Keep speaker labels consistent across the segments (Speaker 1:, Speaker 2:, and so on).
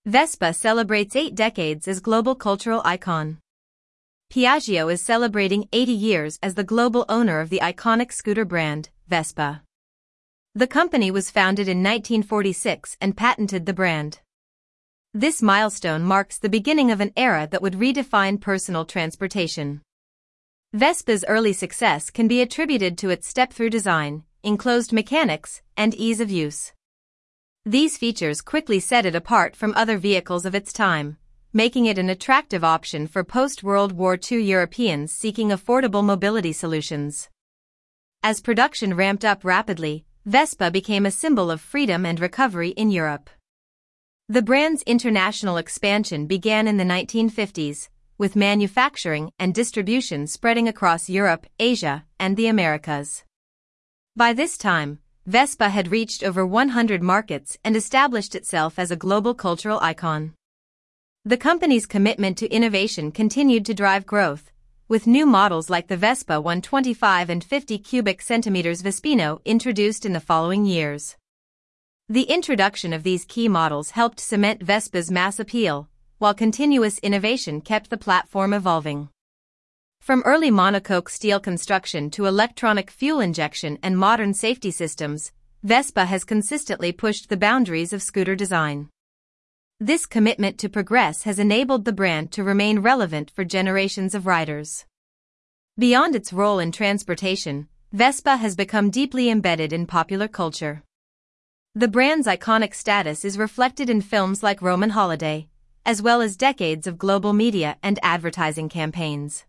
Speaker 1: Vespa celebrates 8 decades as global cultural icon. Piaggio is celebrating 80 years as the global owner of the iconic scooter brand, Vespa. The company was founded in 1946 and patented the brand. This milestone marks the beginning of an era that would redefine personal transportation. Vespa's early success can be attributed to its step-through design, enclosed mechanics, and ease of use. These features quickly set it apart from other vehicles of its time, making it an attractive option for post-World War II Europeans seeking affordable mobility solutions. As production ramped up rapidly, Vespa became a symbol of freedom and recovery in Europe. The brand's international expansion began in the 1950s, with manufacturing and distribution spreading across Europe, Asia, and the Americas. By this time, Vespa had reached over 100 markets and established itself as a global cultural icon. The company's commitment to innovation continued to drive growth, with new models like the Vespa 125 and 50 cubic centimeters Vespino introduced in the following years. The introduction of these key models helped cement Vespa's mass appeal, while continuous innovation kept the platform evolving. From early monocoque steel construction to electronic fuel injection and modern safety systems, Vespa has consistently pushed the boundaries of scooter design. This commitment to progress has enabled the brand to remain relevant for generations of riders. Beyond its role in transportation, Vespa has become deeply embedded in popular culture. The brand's iconic status is reflected in films like Roman Holiday, as well as decades of global media and advertising campaigns.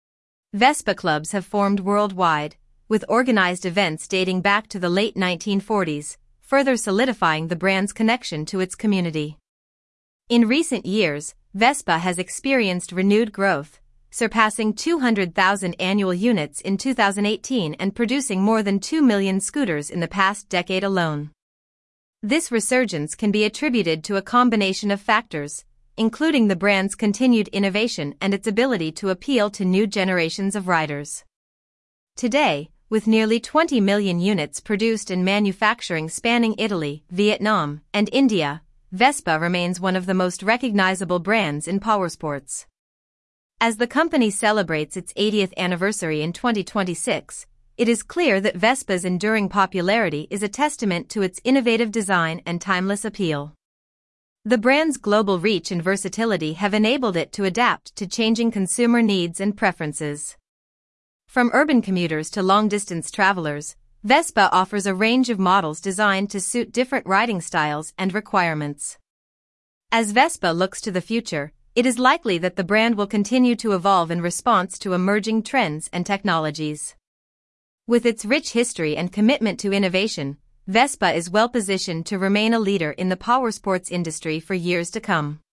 Speaker 1: Vespa clubs have formed worldwide, with organized events dating back to the late 1940s, further solidifying the brand's connection to its community. In recent years, Vespa has experienced renewed growth, surpassing 200,000 annual units in 2018 and producing more than 2 million scooters in the past decade alone. This resurgence can be attributed to a combination of factors, including the brand's continued innovation and its ability to appeal to new generations of riders. Today, with nearly 20 million units produced in manufacturing spanning Italy, Vietnam, and India, Vespa remains one of the most recognizable brands in powersports. As the company celebrates its 80th anniversary in 2026, it is clear that Vespa's enduring popularity is a testament to its innovative design and timeless appeal. The brand's global reach and versatility have enabled it to adapt to changing consumer needs and preferences. From urban commuters to long-distance travelers, Vespa offers a range of models designed to suit different riding styles and requirements. As Vespa looks to the future, it is likely that the brand will continue to evolve in response to emerging trends and technologies. With its rich history and commitment to innovation, Vespa is well positioned to remain a leader in the powersports industry for years to come.